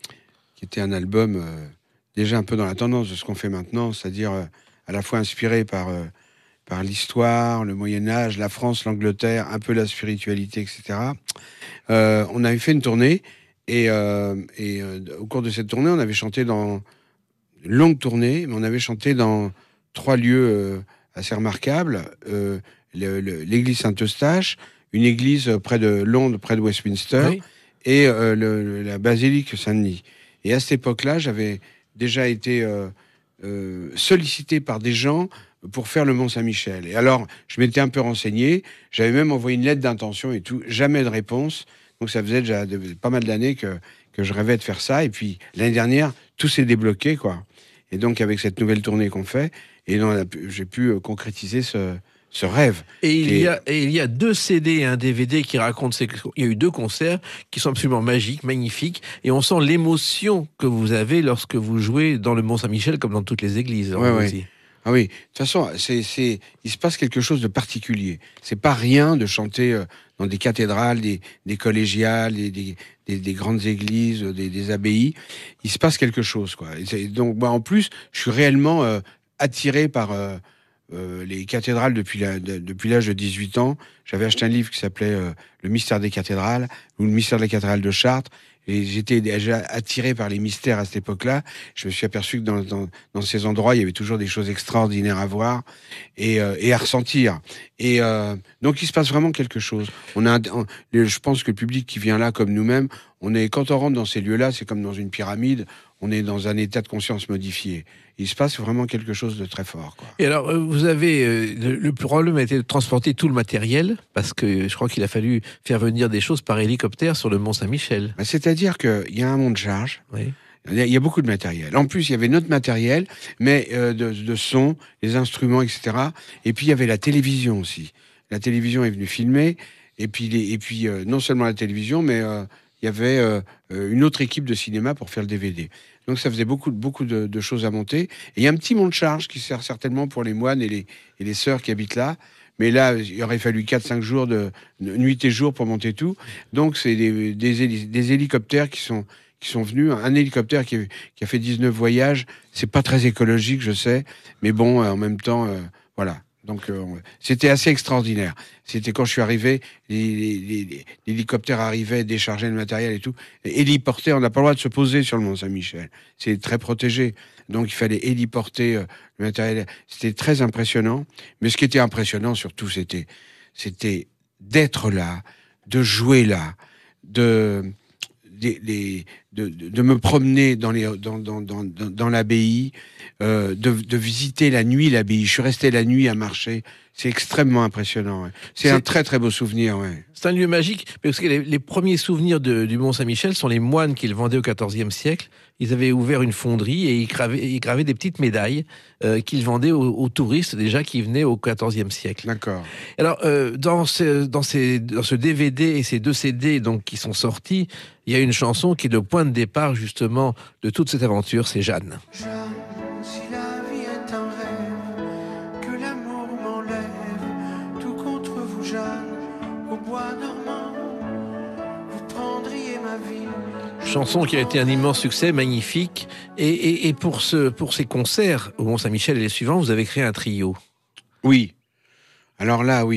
qui était un album euh, déjà un peu dans la tendance de ce qu'on fait maintenant, c'est-à-dire euh, à la fois inspiré par euh, par l'histoire, le Moyen-Âge, la France, l'Angleterre, un peu la spiritualité, et cetera. Euh, on avait fait une tournée, et, euh, et euh, au cours de cette tournée, on avait chanté dans une longue tournée, mais on avait chanté dans trois lieux euh, assez remarquables. Euh, le, le, l'église Saint-Eustache, une église près de Londres, près de Westminster, Oui. et euh, le, la basilique Saint-Denis. Et à cette époque-là, j'avais déjà été euh, euh, sollicité par des gens pour faire le Mont-Saint-Michel. Et alors, je m'étais un peu renseigné, j'avais même envoyé une lettre d'intention et tout, jamais de réponse. Donc ça faisait déjà de, pas mal d'années que, que je rêvais de faire ça. Et puis l'année dernière, tout s'est débloqué, quoi. Et donc avec cette nouvelle tournée qu'on fait, et donc, j'ai pu euh, concrétiser ce, ce rêve. Et il, Et- y a, et il y a deux C D et un D V D qui racontent ces... Il y a eu deux concerts qui sont absolument magiques, magnifiques, et on sent l'émotion que vous avez lorsque vous jouez dans le Mont-Saint-Michel, comme dans toutes les églises. Ouais, hein, ouais. aussi. Ah oui, de toute façon, c'est, c'est, il se passe quelque chose de particulier. C'est pas rien de chanter euh, dans des cathédrales, des, des collégiales, des, des, des, des grandes églises, des, des abbayes. Il se passe quelque chose, quoi. Et c'est- donc, moi, en plus, je suis réellement euh, attiré par euh, euh, les cathédrales depuis, la, de- depuis l'âge de dix-huit ans. J'avais acheté un livre qui s'appelait euh, Le mystère des cathédrales, ou Le mystère de la cathédrale de Chartres. Et j'étais déjà attiré par les mystères à cette époque-là. Je me suis aperçu que dans, dans, dans ces endroits, il y avait toujours des choses extraordinaires à voir et, euh, et à ressentir. Et euh, donc, il se passe vraiment quelque chose. On a, un- on- je pense que le public qui vient là, comme nous-mêmes, on est, quand on rentre dans ces lieux-là, c'est comme dans une pyramide. On est dans un état de conscience modifié. Il se passe vraiment quelque chose de très fort, quoi. Et alors, euh, vous avez... euh, le, le problème a été de transporter tout le matériel, parce que je crois qu'il a fallu faire venir des choses par hélicoptère sur le Mont-Saint-Michel. Bah, c'est-à-dire qu'il y a un monte charge. Oui. Il y a- il y a beaucoup de matériel. En plus, il y avait notre matériel, mais euh, de, de son, les instruments, et cetera. Et puis, il y avait la télévision aussi. La télévision est venue filmer. Et puis, les, et puis euh, non seulement la télévision, mais euh, il y avait euh, euh, une autre équipe de cinéma pour faire le D V D. Donc, ça faisait beaucoup, beaucoup de, de choses à monter. Et il y a un petit monte-charge qui sert certainement pour les moines et les, et les sœurs qui habitent là. Mais là, il aurait fallu quatre cinq jours de, de nuit et jour pour monter tout. Donc, c'est des, des, héli- des hélicoptères qui sont qui sont venus. Un hélicoptère qui, qui a fait dix-neuf voyages, c'est pas très écologique, je sais, mais bon, euh, en même temps, euh, voilà. Donc, euh, c'était assez extraordinaire. C'était quand je suis arrivé, les, les- les- l'hélicoptère arrivait, déchargeait le matériel et tout. Et héliporter, on n'a pas le droit de se poser sur le Mont-Saint-Michel. C'est très protégé. Donc, il fallait héliporter euh, le matériel. C'était très impressionnant. Mais ce qui était impressionnant, surtout, c'était, c'était d'être là, de jouer là, de... Des, les- de, de, de me promener dans, les, dans, dans, dans, dans dans l'abbaye, euh, de, de visiter la nuit l'abbaye. Je suis resté la nuit à marcher. C'est extrêmement impressionnant. Ouais. C'est, C'est- un très très beau souvenir. Ouais. C'est un lieu magique, parce que les, les premiers souvenirs de- du Mont-Saint-Michel sont les moines qui le vendaient au quatorzième siècle. Ils avaient ouvert une fonderie et ils gravaient, ils gravaient des petites médailles euh, qu'ils vendaient aux, aux touristes déjà qui venaient au quatorzième siècle. D'accord. Alors, euh, dans, ce, dans, ces, dans ce D V D et ces deux C D donc, qui sont sortis, il y a une chanson qui est le point de départ justement de toute cette aventure, c'est Jeanne. Jeanne, si la vie est un rêve, que l'amour m'enlève, tout contre vous, Jeanne, au bois dormant, vous prendriez ma vie. Chanson qui a été un immense succès, magnifique. Et, et, et pour, ce, pour ces concerts au Mont-Saint-Michel et les suivants, vous avez créé un trio. Oui. Alors là, oui.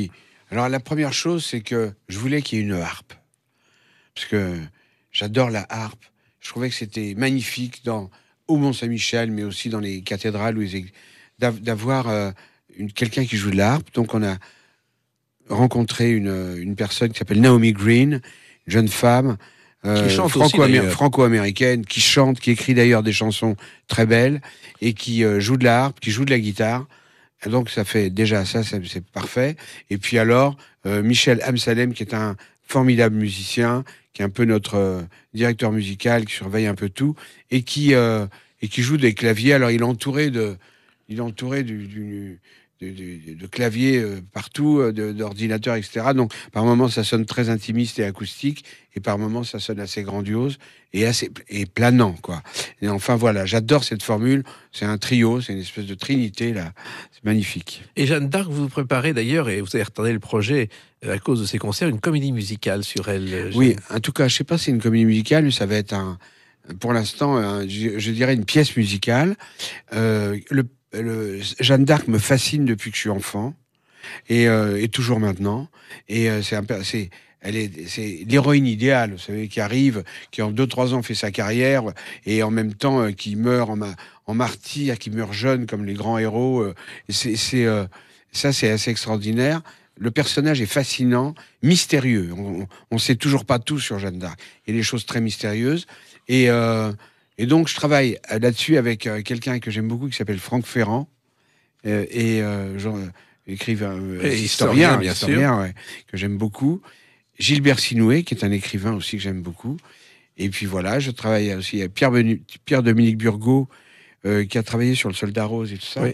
Alors la première chose, c'est que je voulais qu'il y ait une harpe. Parce que j'adore la harpe. Je trouvais que c'était magnifique dans, au Mont-Saint-Michel, mais aussi dans les cathédrales, ou les églises, d'avoir euh, une, quelqu'un qui joue de la harpe. Donc on a rencontré une, une personne qui s'appelle Naomi Green, une jeune femme, euh, Qui chante franco-amé- aussi, d'ailleurs. franco-américaine, qui chante, qui écrit d'ailleurs des chansons très belles, et qui euh, joue de la harpe, qui joue de la guitare. Et donc ça fait déjà ça, ça c'est parfait. Et puis alors, euh, Michel Amsalem, qui est un formidable musicien, qui est un peu notre euh, directeur musical, qui surveille un peu tout, et qui, euh, et qui joue des claviers. Alors il est entouré de, il est entouré du, du, de, de, de claviers euh, partout, euh, de- d'ordinateurs, et cetera. Donc par moments ça sonne très intimiste et acoustique, et par moments ça sonne assez grandiose et assez et planant, quoi. Et enfin voilà, j'adore cette formule. C'est un trio, c'est une espèce de trinité là. C'est magnifique. Et Jeanne d'Arc, vous préparez d'ailleurs, et vous avez retardé le projet euh, à cause de ces concerts, une comédie musicale sur elle. euh, Oui, Jeanne. en tout cas, je sais pas si c'est une comédie musicale, mais ça va être un, pour l'instant, un- je, je dirais une pièce musicale. Euh, le, le- Jeanne d'Arc me fascine depuis que je suis enfant, et, euh, et toujours maintenant. Et euh, c'est un, per- c'est, elle est, c'est l'héroïne idéale, vous savez, qui arrive, qui en deux trois ans fait sa carrière, et en même temps euh, qui meurt en, ma, en martyr, qui meurt jeune comme les grands héros. euh, et c'est, c'est, euh, ça, c'est assez extraordinaire. Le personnage est fascinant, mystérieux. On, on sait toujours pas tout sur Jeanne d'Arc. Il y a des choses très mystérieuses. Et, euh, et donc, je travaille là-dessus avec euh, quelqu'un que j'aime beaucoup qui s'appelle Franck Ferrand, euh, et euh, genre, euh, écrivain, euh, Et historien, historien, bien historien, ouais, que j'aime beaucoup. Gilbert Sinoué, qui est un écrivain aussi que j'aime beaucoup. Et puis voilà, je travaille aussi avec Pierre, Benu- Pierre-Dominique Burgot, euh, qui a travaillé sur le Soldat Rose et tout ça. Oui.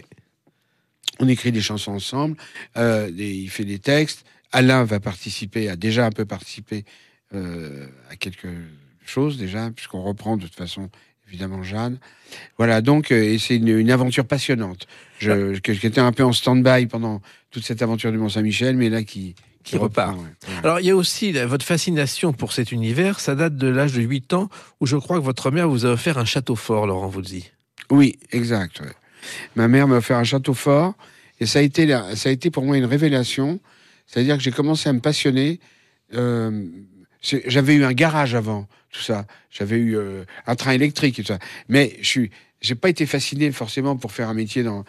On écrit des chansons ensemble, euh, des- il fait des textes. Alain va participer, a déjà un peu participé euh, à quelque chose déjà, puisqu'on reprend de toute façon évidemment Jeanne. Voilà, donc euh, et c'est une, une aventure passionnante. Je, que, qui était un peu en stand-by pendant toute cette aventure du Mont-Saint-Michel, mais là qui, Qui repart. reprend, ouais. Voilà. Alors, il y a aussi là, votre fascination pour cet univers. Ça date de l'âge de huit ans, où je crois que votre mère vous a offert un château fort, Laurent Voulzy. Oui, exact. Ouais. Ma mère m'a offert un château fort, et ça a été, la- ça a été pour moi une révélation. C'est-à-dire que j'ai commencé à me passionner. Euh, c'est- j'avais eu un garage avant tout ça. J'avais eu euh, un train électrique et tout ça. Mais je suis, j'ai pas été fasciné forcément pour faire un métier dans.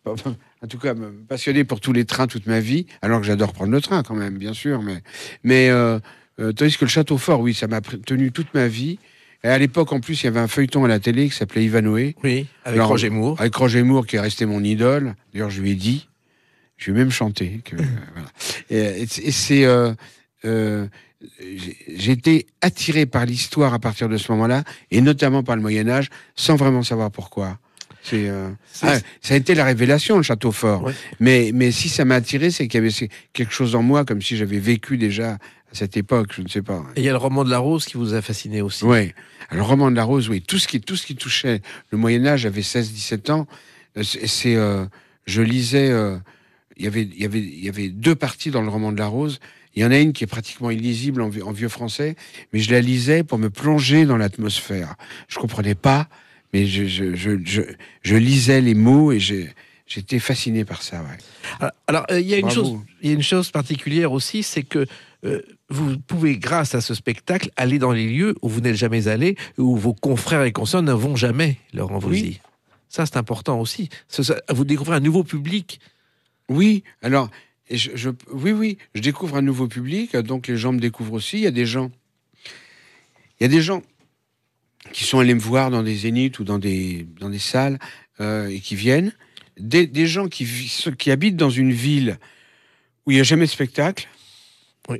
En tout cas, me passionner pour tous les trains toute ma vie, alors que j'adore prendre le train quand même, bien sûr. Mais, mais euh, euh, tandis que le château fort, oui, ça m'a pr- tenu toute ma vie. Et à l'époque, en plus, il y avait un feuilleton à la télé qui s'appelait Ivanhoé. Oui, avec Alors, Roger Moore. Avec Roger Moore, qui est resté mon idole. D'ailleurs, je lui ai dit, je lui ai même chanté. Que, euh, voilà. Et, et c'est- et c'est, euh, euh, j'ai j'ai été attiré par l'histoire à partir de ce moment-là, et notamment par le Moyen Âge, sans vraiment savoir pourquoi. C'est, euh, C'est- ah, ça a été la révélation, le château fort. Ouais. Mais, mais si ça m'a attiré, c'est qu'il y avait c'est quelque chose en moi, comme si j'avais vécu déjà à cette époque, je ne sais pas. Et il y a le roman de la Rose qui vous a fasciné aussi. Oui, le roman de la Rose, oui. Tout ce qui, tout ce qui touchait le Moyen-Âge, j'avais seize dix-sept ans. Euh, C'est, c'est, euh, je lisais, euh, il y avait, il y avait, il y avait deux parties dans le roman de la Rose. Il y en a une qui est pratiquement illisible en, vi- en vieux français, mais je la lisais pour me plonger dans l'atmosphère. Je comprenais pas, mais je, je, je, je, je lisais les mots et j'ai, j'étais fasciné par ça, ouais. Alors, alors, euh, il y a une Bravo. chose, il y a une chose particulière aussi, c'est que euh, vous pouvez, grâce à ce spectacle, aller dans les lieux où vous n'êtes jamais allé, où vos confrères et consoeurs ne vont jamais, Laurent Voulzy. Oui. Ça, c'est important aussi. Ça, ça- vous découvrez un nouveau public. Oui, alors, et je, je- oui, oui, je découvre un nouveau public, donc les gens me découvrent aussi. Il y a des gens, il y a des gens qui sont allés me voir dans des zéniths ou dans des, dans des salles euh, et qui viennent. Des, des gens qui, vi- qui habitent dans une ville où il n'y a jamais de spectacle. Oui.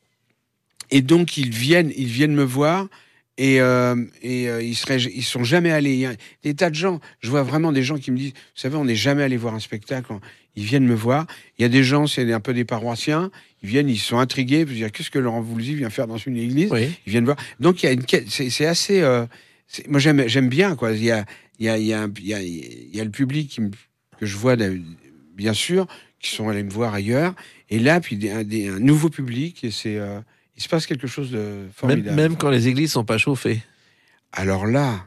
Et donc, ils viennent, ils viennent me voir. Et, euh, et euh, ils seraient, ils sont jamais allés. Il y a des tas de gens. Je vois vraiment des gens qui me disent, vous savez, on n'est jamais allé voir un spectacle. Ils viennent me voir. Il y a des gens, c'est un peu des paroissiens. Ils viennent, ils sont intrigués. Ils se disent, qu'est-ce que Laurent Voulzy vient faire dans une église? Oui. Ils viennent voir. Donc il y a une, quête- c'est, c'est assez. euh, c'est- moi j'aime, j'aime bien quoi. Il y a, il y a, il y a, un- il y a, il y a le public qui me- que je vois de- bien sûr, qui sont allés me voir ailleurs. Et là, puis des, un, des- un nouveau public. Et c'est, euh, il se passe quelque chose de Même, formidable. même quand les églises sont pas chauffées. Alors là,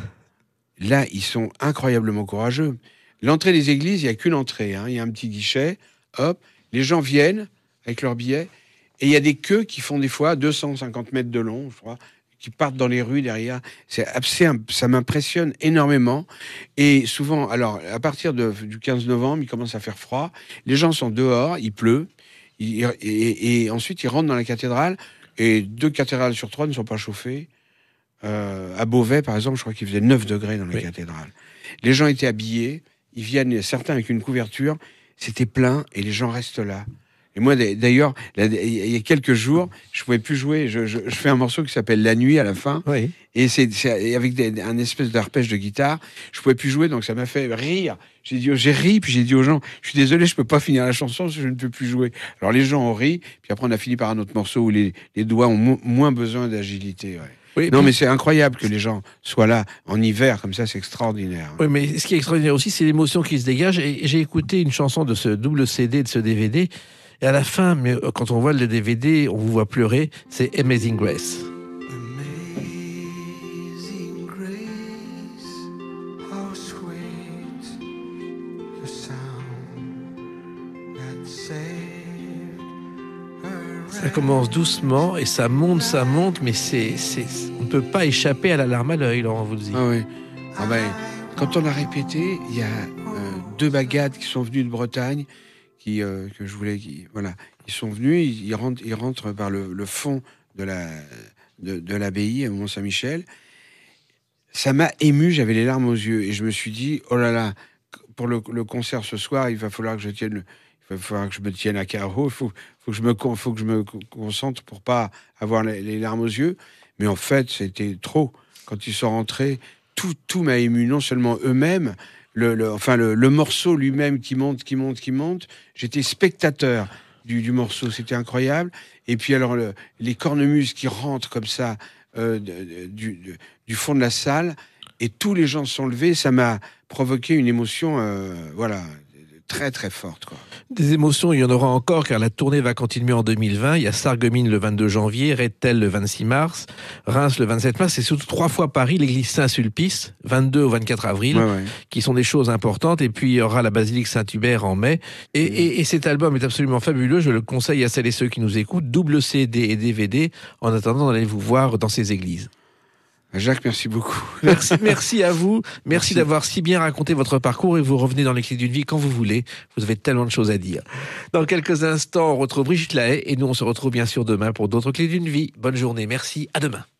là, ils sont incroyablement courageux. L'entrée des églises, il n'y a qu'une entrée. Hein. Il y a un petit guichet. Hop, les gens viennent avec leurs billets. Et il y a des queues qui font des fois deux cent cinquante mètres de long, je crois, qui partent dans les rues derrière. C'est, c'est ça m'impressionne énormément. Et souvent, alors, à partir de, du quinze novembre, il commence à faire froid. Les gens sont dehors, il pleut. Il, et, et, et ensuite, ils rentrent dans la cathédrale. Et deux cathédrales sur trois ne sont pas chauffées. Euh, à Beauvais, par exemple, je crois qu'il faisait neuf degrés dans la oui. cathédrale. Les gens étaient habillés. Ils viennent, certains avec une couverture. C'était plein et les gens restent là. Et moi, d'ailleurs, il y a quelques jours, je pouvais plus jouer. Je, je, je fais un morceau qui s'appelle La Nuit à la fin. Oui. Et c'est, c'est avec des, un espèce d'arpège de guitare. Je pouvais plus jouer, donc ça m'a fait rire. J'ai dit, j'ai ri, puis j'ai dit aux gens, je suis désolé, je peux pas finir la chanson parce que je ne peux plus jouer. Alors les gens ont ri, puis après on a fini par un autre morceau où les, les doigts ont mo- moins besoin d'agilité. Ouais. Oui, non, puis... mais c'est incroyable que les gens soient là en hiver, comme ça, c'est extraordinaire. Oui, mais ce qui est extraordinaire aussi, c'est l'émotion qui se dégage. Et j'ai écouté une chanson de ce double C D, de ce D V D. Et à la fin, mais quand on voit le D V D, on vous voit pleurer, c'est Amazing Grace. Amazing Grace, how sweet the sound that saved her. Ça commence doucement et ça monte, ça monte, mais c'est, c'est, on ne peut pas échapper à la larme à l'œil, Laurent, vous le dit. Ah oui. Ah ben, quand on a répété, il y a euh, deux bagades qui sont venues de Bretagne. Qui, euh, que je voulais, qui, voilà, ils sont venus, ils, ils rentrent, ils rentrent par le, le fond de la de, de l'abbaye à Mont-Saint-Michel. Ça m'a ému, j'avais les larmes aux yeux et je me suis dit, oh là là, pour le, le concert ce soir, il va falloir que je tienne, il va falloir que je me tienne à carreau, il faut, faut que je me, faut que je me concentre pour pas avoir les, les larmes aux yeux. Mais en fait, c'était trop. Quand ils sont rentrés, tout, tout m'a ému, non seulement eux-mêmes. Le, le, enfin, le, le morceau lui-même qui monte, qui monte, qui monte. J'étais spectateur du, du morceau, c'était incroyable. Et puis alors, le, les cornemuses qui rentrent comme ça euh, de, de, du, de, du fond de la salle, et tous les gens se sont levés, ça m'a provoqué une émotion, euh, voilà, très très forte, quoi. Des émotions, il y en aura encore, car la tournée va continuer en deux mille vingt. Il y a Sarreguemines le vingt-deux janvier, Rethel le vingt-six mars, Reims le vingt-sept mars, et surtout trois fois Paris, l'église Saint-Sulpice, vingt-deux au vingt-quatre avril, ouais, ouais. qui sont des choses importantes. Et puis il y aura la basilique Saint-Hubert en mai. Et, mmh. et, et cet album est absolument fabuleux. Je le conseille à celles et ceux qui nous écoutent. Double C D et D V D. En attendant, allez vous voir dans ces églises. Jacques, merci beaucoup. Merci, merci à vous. Merci, merci d'avoir si bien raconté votre parcours et vous revenez dans les clés d'une vie quand vous voulez. Vous avez tellement de choses à dire. Dans quelques instants, on retrouve Brigitte Lahaie et nous, on se retrouve bien sûr demain pour d'autres clés d'une vie. Bonne journée. Merci. À demain.